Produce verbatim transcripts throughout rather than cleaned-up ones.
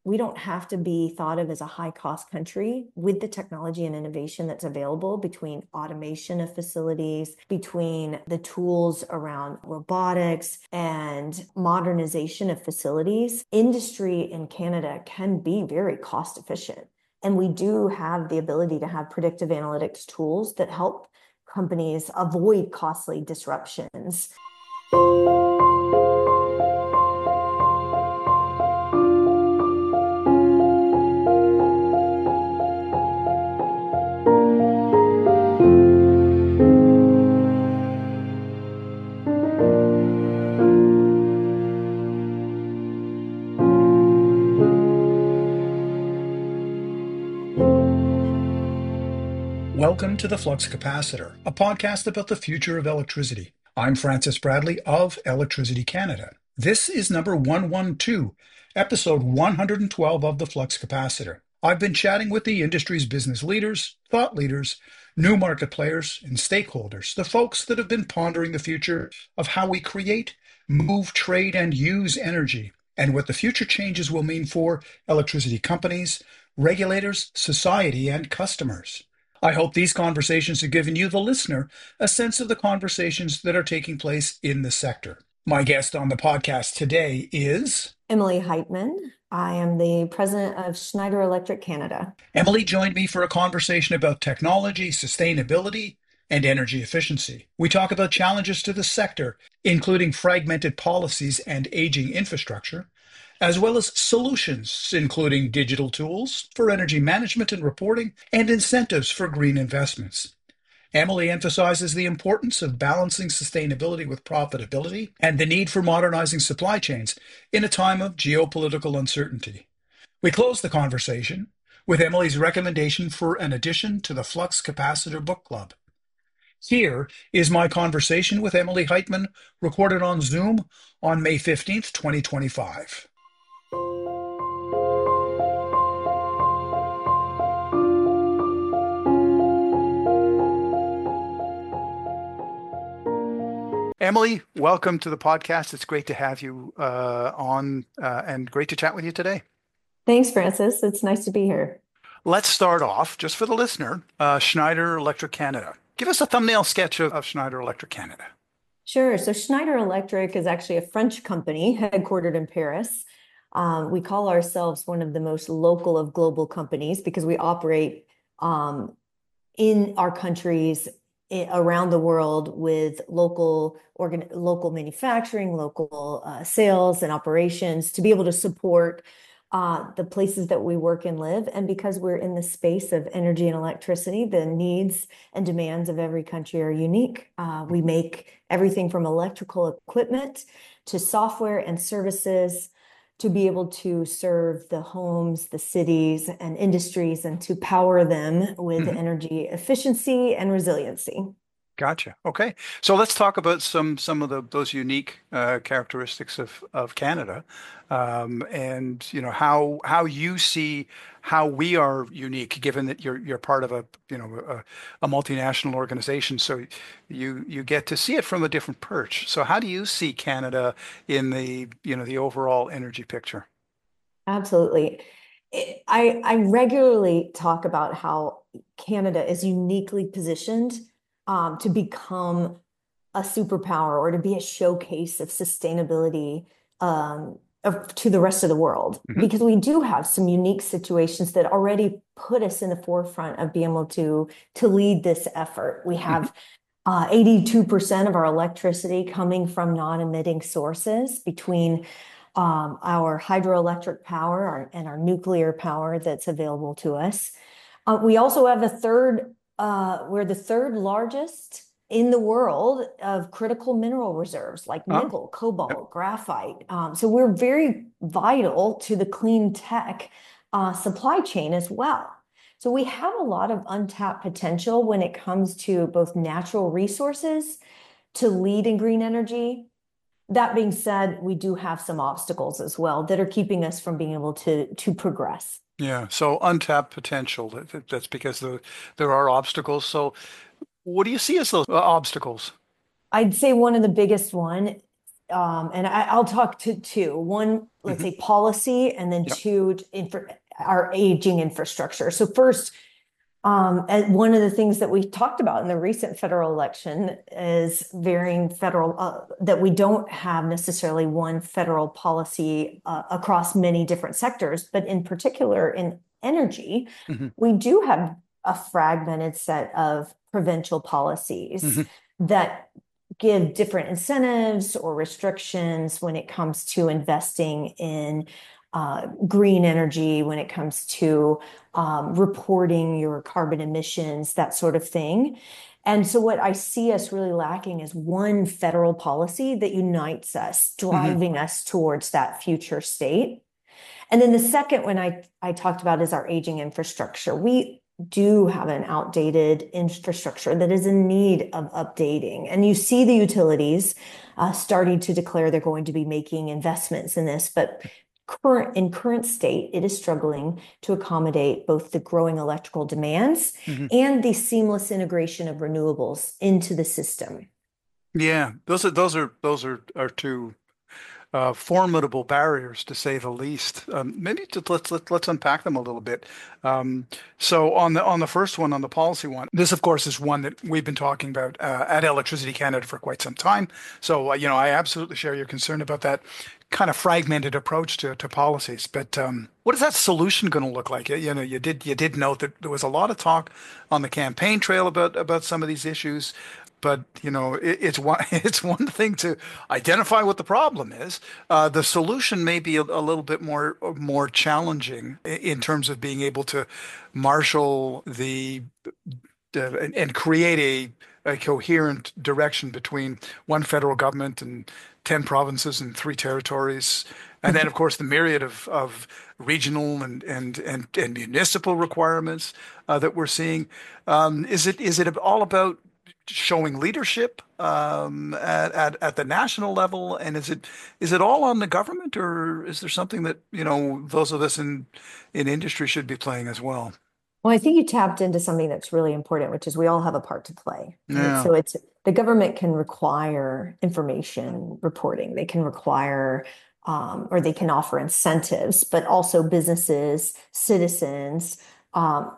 we don't have to be thought of as a high cost country with the technology and innovation that's available between automation of facilities, between the tools around robotics and modernization of facilities. Industry in Canada can be very cost efficient. And we do have the ability to have predictive analytics tools that help companies avoid costly disruptions. Welcome to the Flux Capacitor, a podcast about the future of electricity. I'm Francis Bradley of Electricity Canada. This is number one twelve, episode one hundred twelve of the Flux Capacitor. I've been chatting with the industry's business leaders, thought leaders, new market players, and stakeholders, the folks that have been pondering the future of how we create, move, trade, and use energy, and what the future changes will mean for electricity companies, regulators, society, and customers. I hope these conversations have given you, the listener, a sense of the conversations that are taking place in the sector. My guest on the podcast today is Emily Heitman. I am the president of Schneider Electric Canada. Emily joined me for a conversation about technology, sustainability, and energy efficiency. We talk about challenges to the sector, including fragmented policies and aging infrastructure, as well as solutions, including digital tools for energy management and reporting, and incentives for green investments. Emily emphasizes the importance of balancing sustainability with profitability and the need for modernizing supply chains in a time of geopolitical uncertainty. We close the conversation with Emily's recommendation for an addition to the Flux Capacitor Book Club. Here is my conversation with Emily Heitman, recorded on Zoom on May fifteenth, twenty twenty-five. Emily, welcome to the podcast. It's great to have you uh, on uh, and great to chat with you today. Thanks, Francis. It's nice to be here. Let's start off, just for the listener, uh, Schneider Electric Canada. Give us a thumbnail sketch of, of Schneider Electric Canada. Sure. So Schneider Electric is actually a French company headquartered in Paris. Um, we call ourselves one of the most local of global companies because we operate um, in our countries around the world with local organ local manufacturing, local uh, sales and operations to be able to support uh, the places that we work and live. And because we're in the space of energy and electricity, the needs and demands of every country are unique. Uh, we make everything from electrical equipment to software and services to be able to serve the homes, the cities, and industries, and to power them with mm-hmm. energy efficiency and resiliency. Gotcha. Okay, so let's talk about some some of the those unique uh, characteristics of of Canada, um, and you know how how you see how we are unique, given that you're you're part of a you know a, a multinational organization. So you you get to see it from a different perch. So how do you see Canada in the you know the overall energy picture? Absolutely. I I regularly talk about how Canada is uniquely positioned Um, to become a superpower or to be a showcase of sustainability um, of, to the rest of the world, mm-hmm. because we do have some unique situations that already put us in the forefront of being able to, to lead this effort. We have uh, eighty-two percent of our electricity coming from non-emitting sources between um, our hydroelectric power our, and our nuclear power that's available to us. Uh, we also have a third Uh, we're the third largest in the world of critical mineral reserves like nickel, oh. cobalt, yep. graphite. Um, so we're very vital to the clean tech uh, supply chain as well. So we have a lot of untapped potential when it comes to both natural resources to lead in green energy. That being said, we do have some obstacles as well that are keeping us from being able to, to progress. Yeah, so untapped potential. That's because the, there are obstacles. So what do you see as those obstacles? I'd say one of the biggest one um, and I, I'll talk to two. One, let's Hmm. say policy, and then Yep. two, infra, our aging infrastructure. So first, um, and one of the things that we talked about in the recent federal election is varying federal, uh, that we don't have necessarily one federal policy uh, across many different sectors, but in particular in energy, Hmm. we do have a fragmented set of provincial policies Hmm. that give different incentives or restrictions when it comes to investing in uh, green energy, when it comes to um, reporting your carbon emissions, that sort of thing. And so, what I see us really lacking is one federal policy that unites us, Hmm. driving us towards that future state. And then the second one I, I talked about is our aging infrastructure. We do have an outdated infrastructure that is in need of updating. And you see the utilities uh, starting to declare they're going to be making investments in this, but current in current state, it is struggling to accommodate both the growing electrical demands Hmm. and the seamless integration of renewables into the system. Yeah, those are those are those are are two uh, formidable barriers to say the least. Um, maybe just let's let, let's unpack them a little bit. Um, so on the on the first one, on the policy one, this of course is one that we've been talking about uh, at Electricity Canada for quite some time. So uh, you know, I absolutely share your concern about that kind of fragmented approach to to policies. But um, what is that solution going to look like? You know, you did you did note that there was a lot of talk on the campaign trail about about some of these issues. But you know, it, it's one it's one thing to identify what the problem is. Uh, the solution may be a, a little bit more more challenging in terms of being able to marshal the uh, and, and create a, a coherent direction between one federal government and ten provinces and three territories. And then, of course, the myriad of, of regional and, and, and, and municipal requirements uh, that we're seeing. Um, is it is it all about showing leadership um, at, at at the national level? And is it is it all on the government, or is there something that, you know, those of us in in industry should be playing as well? Well, I think you tapped into something that's really important, which is we all have a part to play, right? Yeah. So it's the government can require information reporting, they can require um, or they can offer incentives, but also businesses, citizens, um,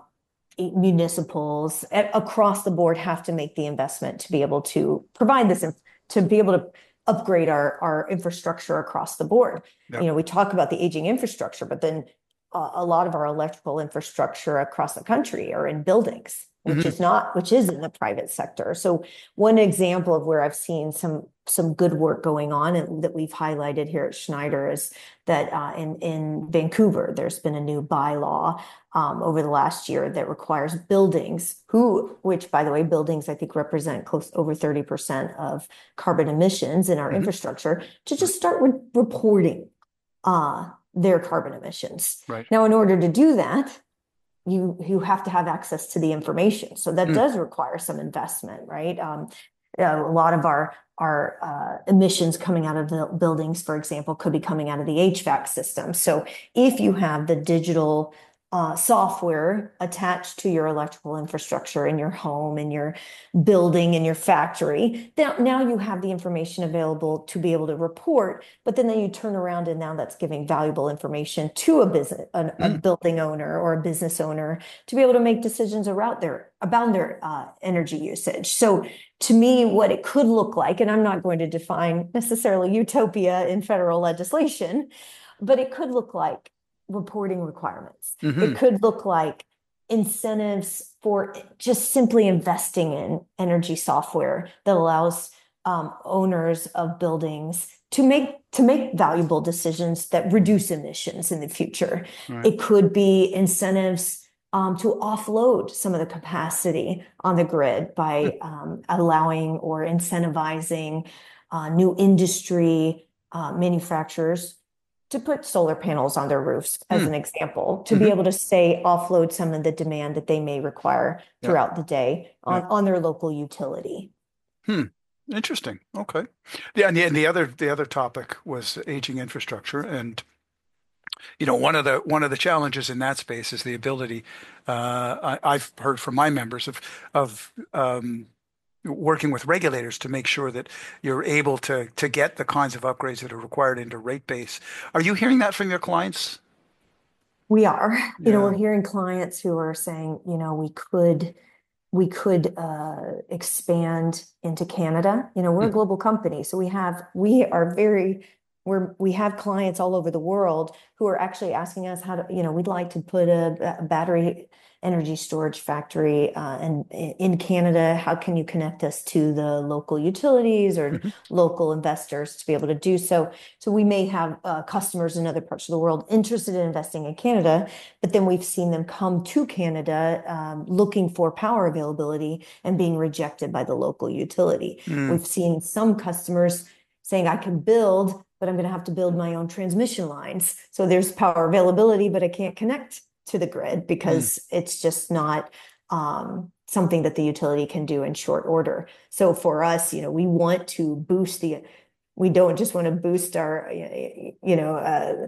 municipals across the board have to make the investment to be able to provide this, to be able to upgrade our, our infrastructure across the board. You Yep. know, we talk about the aging infrastructure, but then uh, a lot of our electrical infrastructure across the country are in buildings, which Hmm. is not, which is in the private sector. So one example of where I've seen some some good work going on and that we've highlighted here at Schneider is that uh, in in Vancouver, there's been a new bylaw um, over the last year that requires buildings who, which by the way, buildings I think represent close over thirty percent of carbon emissions in our Hmm. infrastructure, to Right. just start re reporting uh, their carbon emissions. Right. Now, in order to do that, you you have to have access to the information. So that Mm. does require some investment, right? Um, a lot of our our uh, emissions coming out of the buildings, for example, could be coming out of the H V A C system. So if you have the digital uh, software attached to your electrical infrastructure in your home, in your building, in your factory, now, now you have the information available to be able to report, but then, then you turn around and now that's giving valuable information to a business, a, a Mm. building owner or a business owner to be able to make decisions around their, about their uh, energy usage. So to me, what it could look like, and I'm not going to define necessarily utopia in federal legislation, but it could look like reporting requirements. It Hmm. could look like incentives for just simply investing in energy software that allows um, owners of buildings to make to make valuable decisions that reduce emissions in the future. Right. It could be incentives um, to offload some of the capacity on the grid Mm. by um, allowing or incentivizing uh, new industry uh, manufacturers to put solar panels on their roofs, as Mm. an example, to be Hmm. able to say offload some of the demand that they may require Yeah. throughout the day Yeah. on, on their local utility. Hmm. Interesting. Okay. Yeah, and the, and the other the other topic was aging infrastructure, and you know, one of the one of the challenges in that space is the ability. Uh, I, I've heard from my members of of um, working with regulators to make sure that you're able to to get the kinds of upgrades that are required into rate base. Are you hearing that from your clients? We are, you know, we're Yeah. hearing clients who are saying, you know, we could we could uh, expand into Canada. You know, we're a Mm, global company, so we have we are very we're we have clients all over the world who are actually asking us how to, you know, we'd like to put a, a battery energy storage factory uh, and in Canada. How can you connect us to the local utilities or mhm, local investors to be able to do so? So we may have uh, customers in other parts of the world interested in investing in Canada, but then we've seen them come to Canada um, looking for power availability and being rejected by the local utility. mm, We've seen some customers saying, I can build, but I'm going to have to build my own transmission lines. So there's power availability, but I can't connect to the grid mm, because it's just not um, something that the utility can do in short order. So for us, you know, we want to boost the, we don't just want to boost our, you know, uh,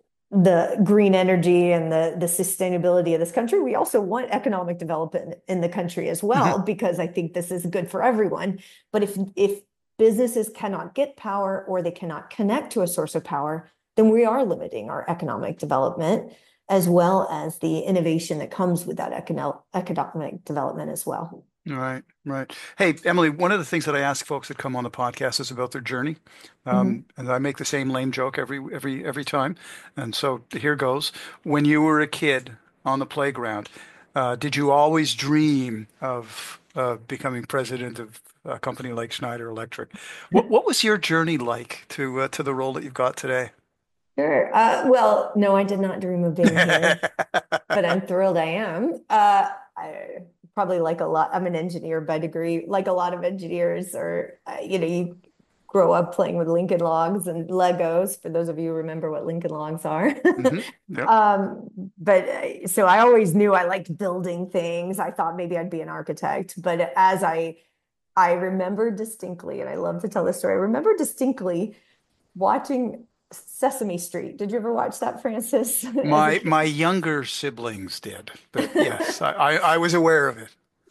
the green energy and the the sustainability of this country. We also want economic development in the country as mhm. well, because I think this is good for everyone. But if if businesses cannot get power or they cannot connect to a source of power, then we are limiting our economic development as well as the innovation that comes with that econo economic development as well. Right, right. Hey, Emily, one of the things that I ask folks that come on the podcast is about their journey. Mhm. Um, and I make the same lame joke every every every time. And so here goes. When you were a kid on the playground, uh, did you always dream of uh, becoming president of a company like Schneider Electric? What what was your journey like to uh, to the role that you've got today? Sure. Uh, well, no, I did not dream of being here, but I'm thrilled I am. Uh, I probably like a lot. I'm an engineer by degree, like a lot of engineers, or uh, you know, you grow up playing with Lincoln Logs and Legos. For those of you who remember what Lincoln Logs are, Hmm. Yep. um, but uh, so I always knew I liked building things. I thought maybe I'd be an architect, but as I I remember distinctly, and I love to tell this story. I remember distinctly watching Sesame Street. Did you ever watch that, Francis, as a My kid? my younger siblings did, but yes, I, I, I was aware of it.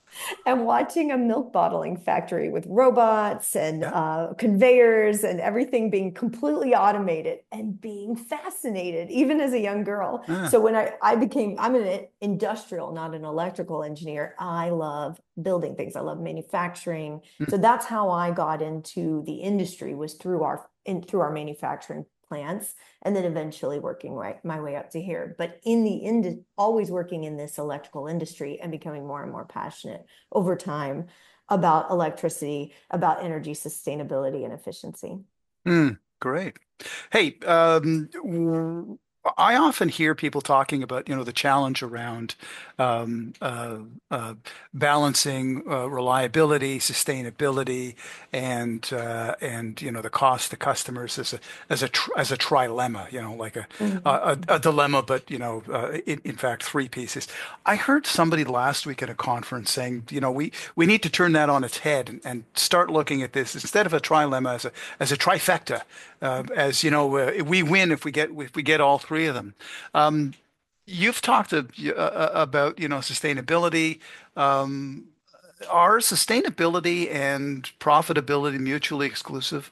And watching a milk bottling factory with robots and Yeah. uh, conveyors and everything being completely automated and being fascinated, even as a young girl. Ah, So when I, I became, I'm an industrial, not an electrical engineer. I love building things. I love manufacturing. mm, So that's how I got into the industry, was through our in through our manufacturing plants, and then eventually working my, my way up to here. But in the end, always working in this electrical industry and becoming more and more passionate over time about electricity, about energy sustainability and efficiency. mm, great. Hey, um, w- I often hear people talking about, you know, the challenge around um, uh, uh, balancing uh, reliability, sustainability, and uh, and you know the cost to customers as a as a tr as a trilemma, you know, like a a, Mhm. a dilemma, but you know, uh, in, in fact, three pieces. I heard somebody last week at a conference saying, you know, we we need to turn that on its head and, and start looking at this instead of a trilemma as a as a trifecta, uh, as you know, uh, we win if we get if we get all three of them. Um, you've talked uh, uh, about, you know, sustainability. Um, are sustainability and profitability mutually exclusive,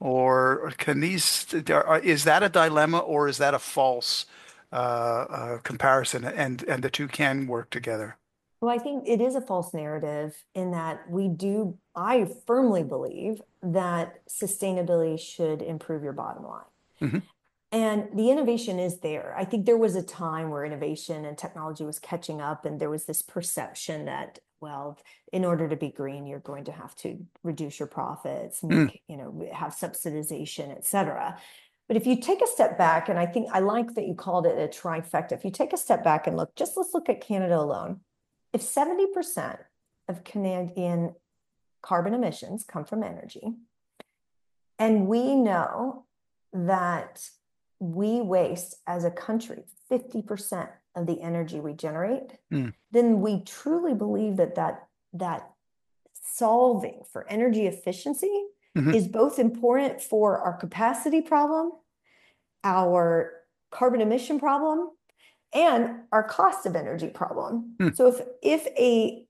or can these, are, is that a dilemma or is that a false uh, uh, comparison, and and the two can work together? Well, I think it is a false narrative in that we do, I firmly believe that sustainability should improve your bottom line. Hmm. And the innovation is there. I think there was a time where innovation and technology was catching up, and there was this perception that, well, in order to be green, you're going to have to reduce your profits, Mm, make, you know, have subsidization, et cetera. But if you take a step back, and I think I like that you called it a trifecta. If you take a step back and look, just let's look at Canada alone. If seventy percent of Canadian carbon emissions come from energy, and we know that we waste as a country fifty percent of the energy we generate, mm, then we truly believe that that, that solving for energy efficiency hmm, is both important for our capacity problem, our carbon emission problem, and our cost of energy problem. mm, So if if a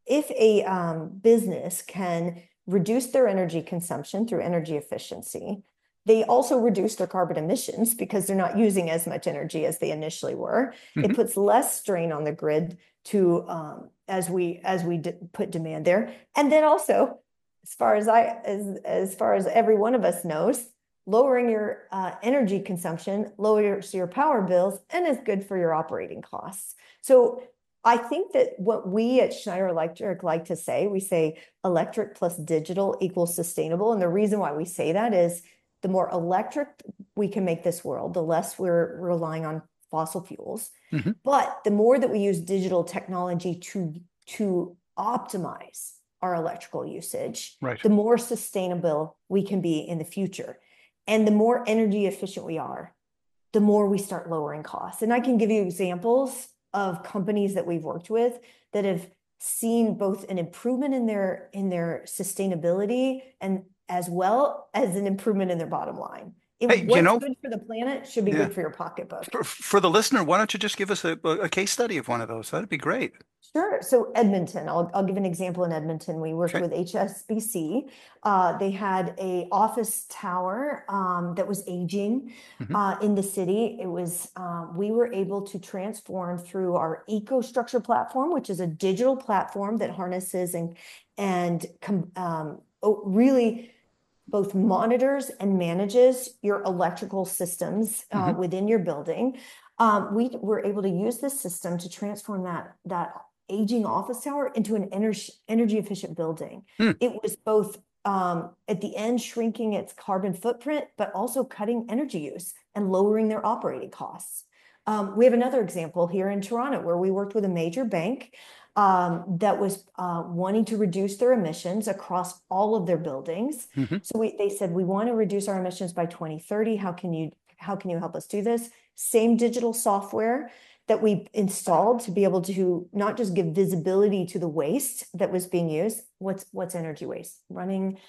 if a um, business can reduce their energy consumption through energy efficiency, they also reduce their carbon emissions because they're not using as much energy as they initially were. It Hmm. puts less strain on the grid to um, as we as we put demand there. And then also, as far as I as as far as every one of us knows, lowering your uh, energy consumption lowers your power bills and is good for your operating costs. So I think that what we at Schneider Electric like to say, we say electric plus digital equals sustainable. And the reason why we say that is the more electric we can make this world, the less we're relying on fossil fuels. Hmm. But the more that we use digital technology to, to optimize our electrical usage, Right. the more sustainable we can be in the future. And the more energy efficient we are, the more we start lowering costs. And I can give you examples of companies that we've worked with that have seen both an improvement in their in their sustainability and as well as an improvement in their bottom line. It, Hey, you what's know, good for the planet should be yeah. good for your pocketbook. For, for the listener, why don't you just give us a, a case study of one of those? That'd be great. Sure. So Edmonton, I'll, I'll give an example in Edmonton. We worked Okay. with H S B C. Uh, they had a office tower um, that was aging Hmm. uh, in the city. It was, um, we were able to transform through our EcoStruxure platform, which is a digital platform that harnesses and, and um, really both monitors and manages your electrical systems uh, Hmm. within your building. Um, we were able to use this system to transform that, that aging office tower into an energy, energy efficient building. Hmm. It was both um, at the end shrinking its carbon footprint, but also cutting energy use and lowering their operating costs. Um, we have another example here in Toronto where we worked with a major bank um, that was uh, wanting to reduce their emissions across all of their buildings. Hmm. So we, they said, we want to reduce our emissions by twenty thirty. How can you, how can you help us do this? Same digital software that we installed to be able to not just give visibility to the waste that was being used. What's, what's energy waste? Running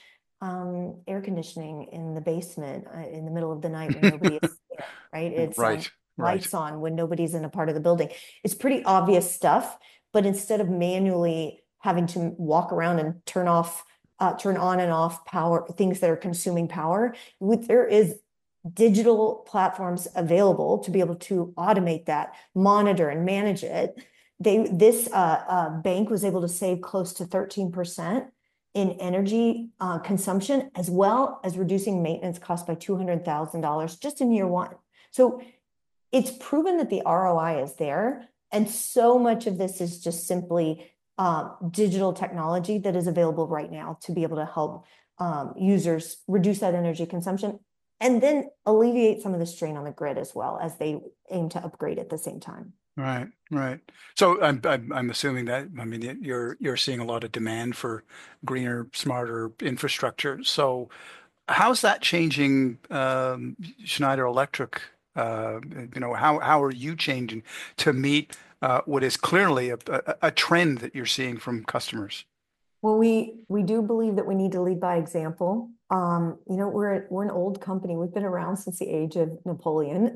um, air conditioning in the basement uh, in the middle of the night when nobody is there, right? It's um, Right. Right. lights on when nobody's in a part of the building. It's pretty obvious stuff, but instead of manually having to walk around and turn off, uh, turn on and off power, things that are consuming power, with, there is digital platforms available to be able to automate that, monitor and manage it. They, this uh, uh, bank was able to save close to thirteen percent in energy uh, consumption, as well as reducing maintenance costs by two hundred thousand dollars just in year one. So it's proven that the R O I is there. And so much of this is just simply um, digital technology that is available right now to be able to help um, users reduce that energy consumption and then alleviate some of the strain on the grid as well as they aim to upgrade at the same time. Right. Right. So I'm, I'm I'm assuming that, I mean, you're you're seeing a lot of demand for greener, smarter infrastructure. So how's that changing um, Schneider Electric? Uh, you know, how how are you changing to meet uh, what is clearly a, a, a trend that you're seeing from customers? Well, we we do believe that we need to lead by example. Um, you know, we're we're an old company. We've been around since the age of Napoleon,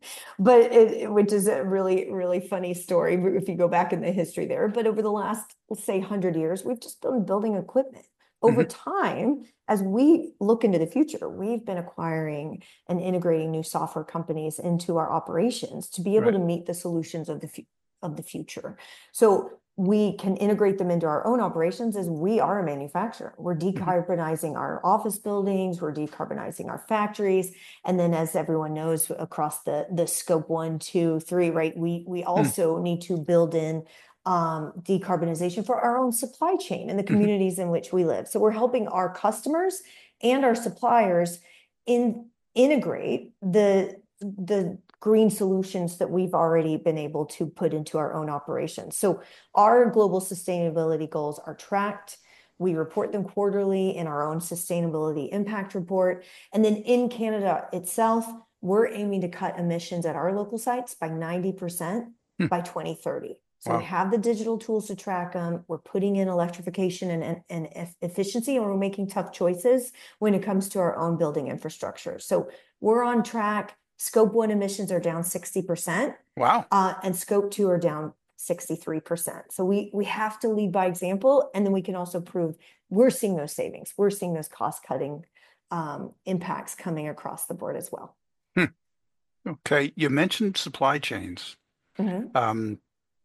but it, which is a really really funny story if you go back in the history there. But over the last, let's say, hundred years, we've just been building equipment. Over Hmm. time, as we look into the future, we've been acquiring and integrating new software companies into our operations to be able Right. to meet the solutions of the of the future. So we can integrate them into our own operations as we are a manufacturer. We're Hmm. decarbonizing our office buildings, we're decarbonizing our factories. And then as everyone knows across the, the scope one, two, three, right, we, we Hmm. also need to build in um, decarbonization for our own supply chain and the Hmm. communities in which we live. So we're helping our customers and our suppliers in integrate the, the green solutions that we've already been able to put into our own operations. So our global sustainability goals are tracked. We report them quarterly in our own sustainability impact report. And then in Canada itself, we're aiming to cut emissions at our local sites by ninety percent Hmm. by twenty thirty. So we Wow. have the digital tools to track them. We're putting in electrification and, and, and efficiency, and we're making tough choices when it comes to our own building infrastructure. So we're on track. Scope one emissions are down sixty percent, Wow. uh, and scope two are down sixty-three percent. So we we have to lead by example, and then we can also prove we're seeing those savings. We're seeing those cost cutting um, impacts coming across the board as well. Hmm. Okay, you mentioned supply chains. Mm-hmm. Um,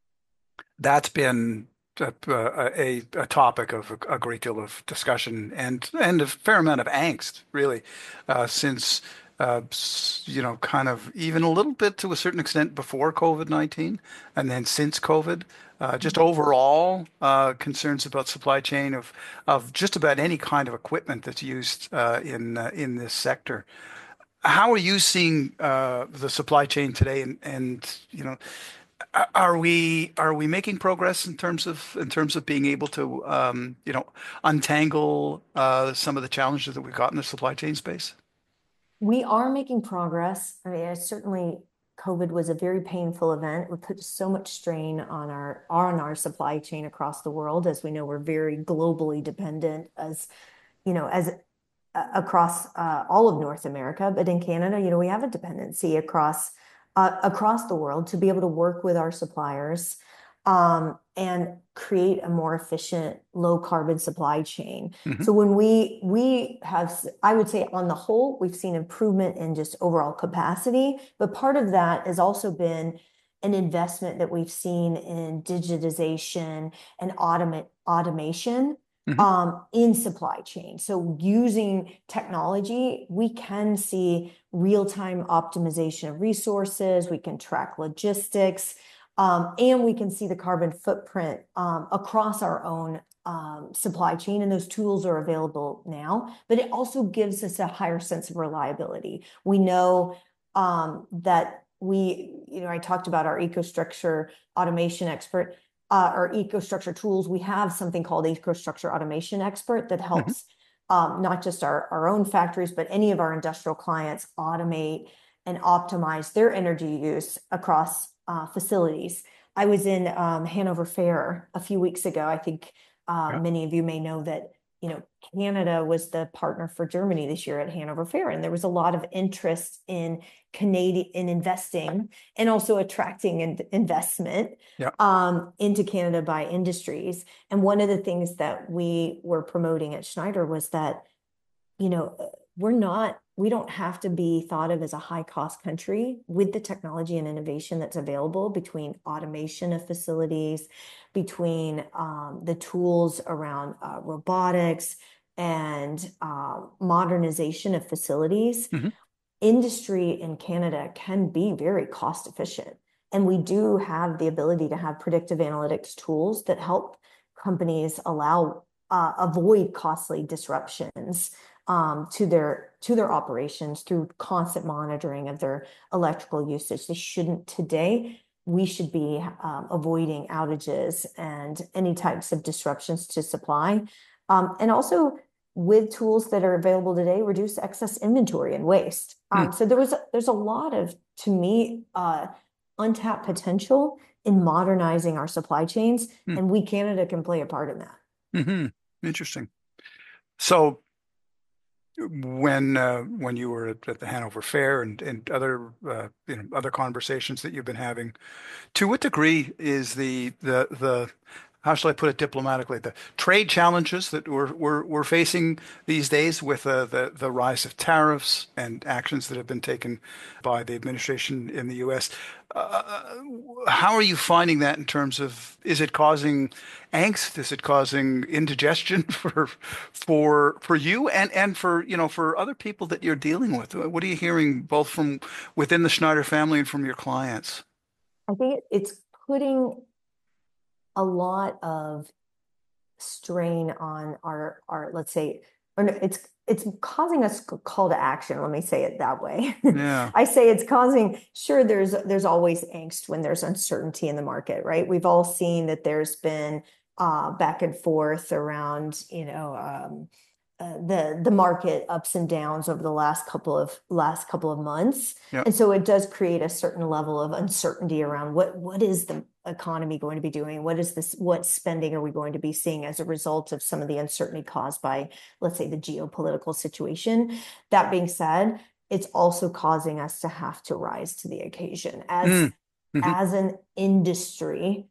that's been a, a, a topic of a, a great deal of discussion and and a fair amount of angst, really, uh, since uh, you know, kind of even a little bit to a certain extent before COVID nineteen, and then since COVID, uh, just overall uh, concerns about supply chain of of just about any kind of equipment that's used uh, in uh, in this sector. How are you seeing uh, the supply chain today, and and you know, are we are we making progress in terms of in terms of being able to um, you know, untangle uh, some of the challenges that we've got in the supply chain space? We are making progress. I mean, certainly COVID was a very painful event. It put so much strain on our on our supply chain across the world. As we know, we're very globally dependent as, you know, as uh, across uh, all of North America. But in Canada, you know, we have a dependency across uh, across the world to be able to work with our suppliers um, and create a more efficient, low carbon supply chain. Hmm. So when we we have, I would say on the whole, we've seen improvement in just overall capacity, but part of that has also been an investment that we've seen in digitization and automate automation Hmm. um, in supply chain. So using technology, we can see real-time optimization of resources, we can track logistics, um, and we can see the carbon footprint um, across our own um, supply chain, and those tools are available now. But it also gives us a higher sense of reliability. We know um, that we, you know, I talked about our EcoStruxure automation expert, uh, our EcoStruxure tools. We have something called EcoStruxure Automation Expert that Hmm. helps um, not just our, our own factories, but any of our industrial clients automate and optimize their energy use across uh, facilities. I was in um, Hanover Fair a few weeks ago. I think uh, Yeah. many of you may know that, you know, Canada was the partner for Germany this year at Hanover Fair, and there was a lot of interest in Canadian in investing and also attracting in, investment Yeah. um, into Canada by industries. And one of the things that we were promoting at Schneider was that, you know, we're not, we don't have to be thought of as a high cost country with the technology and innovation that's available between automation of facilities, between um, the tools around uh, robotics and uh, modernization of facilities. Hmm. Industry in Canada can be very cost efficient. And we do have the ability to have predictive analytics tools that help companies allow uh, avoid costly disruptions um, to their to their operations through constant monitoring of their electrical usage. They shouldn't today. We should be um, avoiding outages and any types of disruptions to supply. Um, and also with tools that are available today, reduce excess inventory and waste. Hmm. Um, so there was there's a lot of, to me, uh, untapped potential in modernizing our supply chains, Hmm. and we Canada can play a part in that. Hmm. Interesting. So when uh, when you were at, at the Hanover Fair and and other uh, you know, other conversations that you've been having, to what degree is the the the how shall I put it diplomatically, the trade challenges that we're we're we're facing these days with uh, the the rise of tariffs and actions that have been taken by the administration in the U S. Uh, how are you finding that in terms of, is it causing angst? Is it causing indigestion for for for you and and for, you know, for other people that you're dealing with? What are you hearing both from within the Schneider family and from your clients? I think it's putting a lot of strain on our our let's say, or no, it's it's causing us call to action, let me say it that way. Yeah. I say it's causing, sure, there's there's always angst when there's uncertainty in the market, right? We've all seen that there's been uh back and forth around, you know, um uh, the the market ups and downs over the last couple of last couple of months. Yeah. And so it does create a certain level of uncertainty around what what is the economy going to be doing? What is this? What spending are we going to be seeing as a result of some of the uncertainty caused by, let's say, the geopolitical situation? That being said, it's also causing us to have to rise to the occasion as Mm. Hmm. as an industry.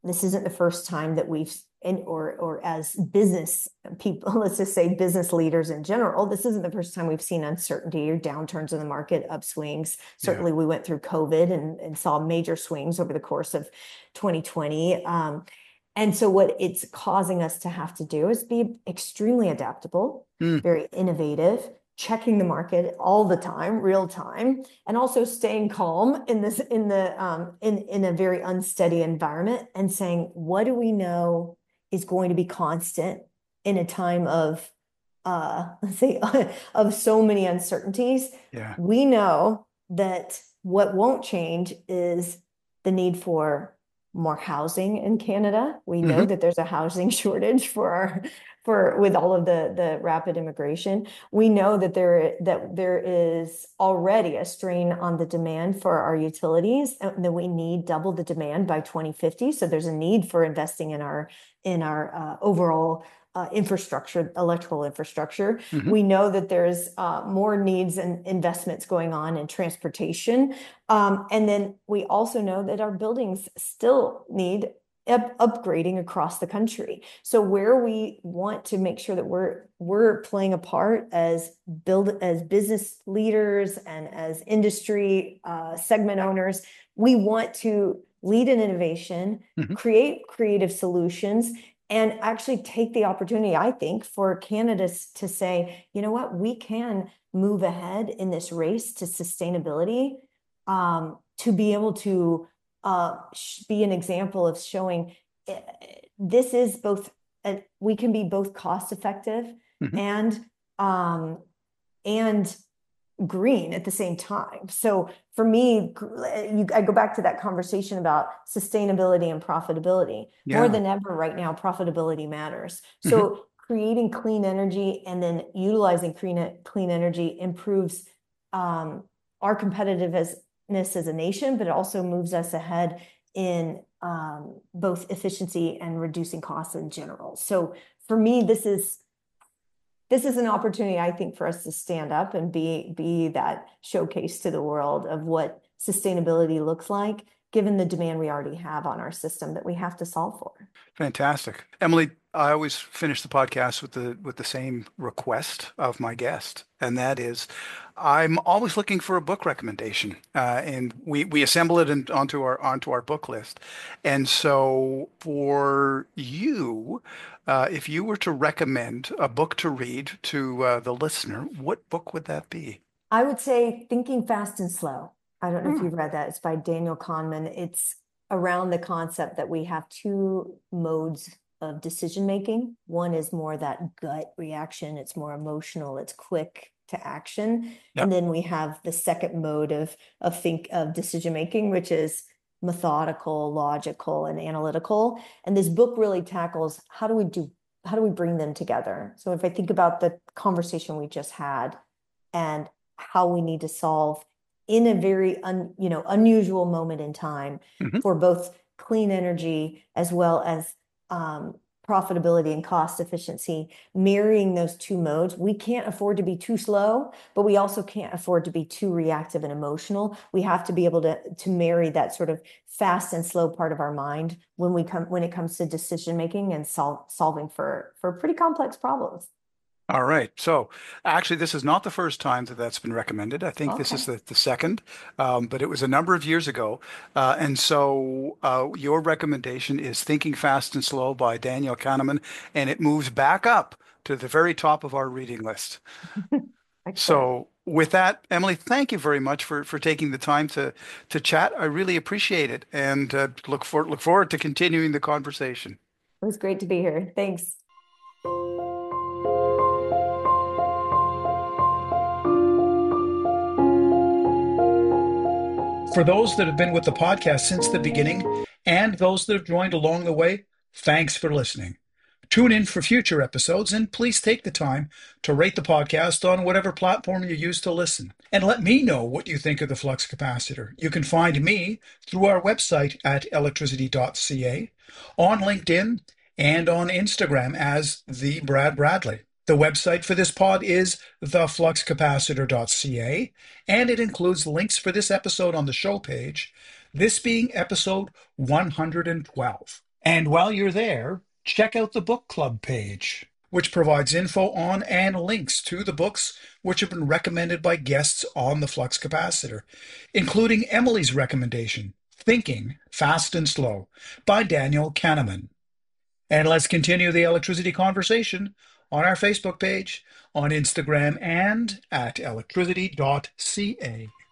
this isn't the first time that we've, and or or as business people, let's just say business leaders in general, this isn't the first time we've seen uncertainty or downturns in the market, upswings. Certainly, Yeah. we went through COVID and, and saw major swings over the course of twenty twenty. Um, and so, what it's causing us to have to do is be extremely adaptable, Mm, very innovative, checking the market all the time, real time, and also staying calm in this in the um, in in a very unsteady environment and saying, what do we know is going to be constant in a time of uh, let's say of so many uncertainties? yeah. We know that what won't change is the need for more housing in Canada. We know Hmm. that there's a housing shortage for our for with all of the the rapid immigration. We know that there that there is already a strain on the demand for our utilities, and that we need double the demand by twenty fifty. So there's a need for investing in our in our uh, overall uh, infrastructure, electrical infrastructure. Hmm. We know that there's uh, more needs and investments going on in transportation. Um, and then we also know that our buildings still need up upgrading across the country. So where we want to make sure that we're we're playing a part as build as business leaders and as industry uh, segment owners, we want to lead in innovation, Hmm. create creative solutions, and actually take the opportunity, I think, for Canada to say, you know what, we can move ahead in this race to sustainability, um, to be able to uh, be an example of showing uh, this is both, uh, we can be both cost effective Hmm. and um, and green at the same time. So for me, you, I go back to that conversation about sustainability and profitability. More Yeah. than ever right now, profitability matters. Hmm. So creating clean energy and then utilizing clean, clean energy improves um, our competitiveness as a nation, but it also moves us ahead in um, both efficiency and reducing costs in general. So for me, this is this is an opportunity, I think, for us to stand up and be be that showcase to the world of what sustainability looks like, given the demand we already have on our system that we have to solve for. Fantastic. Emily, I always finish the podcast with the with the same request of my guest, and that is, I'm always looking for a book recommendation, uh, and we we assemble it in, onto our onto our book list. And so, for you, uh, if you were to recommend a book to read to uh, the listener, what book would that be? I would say Thinking Fast and Slow. I don't know if Hmm. you've read that. It's by Daniel Kahneman. It's around the concept that we have two modes of decision making. One is more that gut reaction, it's more emotional, it's quick to action. And Yep. then we have the second mode of of think of decision making, which is methodical, logical, and analytical. And this book really tackles how do we do how do we bring them together? So if I think about the conversation we just had and how we need to solve in a very un, you know unusual moment in time Hmm. for both clean energy as well as um, profitability and cost efficiency, marrying those two modes. We can't afford to be too slow, but we also can't afford to be too reactive and emotional. We have to be able to to marry that sort of fast and slow part of our mind when we come when it comes to decision making and sol solving for for pretty complex problems. All right. So actually, this is not the first time that that's been recommended. I think this Okay. is the, the second, um, but it was a number of years ago. Uh, and so uh, your recommendation is Thinking Fast and Slow by Daniel Kahneman, and it moves back up to the very top of our reading list. Excellent. So with that, Emily, thank you very much for, for taking the time to, to chat. I really appreciate it and uh, look for, look forward to continuing the conversation. It was great to be here. Thanks. For those that have been with the podcast since the beginning and those that have joined along the way, thanks for listening. Tune in for future episodes and please take the time to rate the podcast on whatever platform you use to listen. And let me know what you think of the flux capacitor. You can find me through our website at electricity dot c a, on LinkedIn, and on Instagram as the Brad Bradley. The website for this pod is the flux capacitor dot c a, and it includes links for this episode on the show page, this being episode one hundred twelve. And while you're there, check out the book club page, which provides info on and links to the books which have been recommended by guests on the Flux Capacitor, including Emily's recommendation, Thinking Fast and Slow by Daniel Kahneman. And let's continue the electricity conversation on our Facebook page, on Instagram, and at electricity dot c a.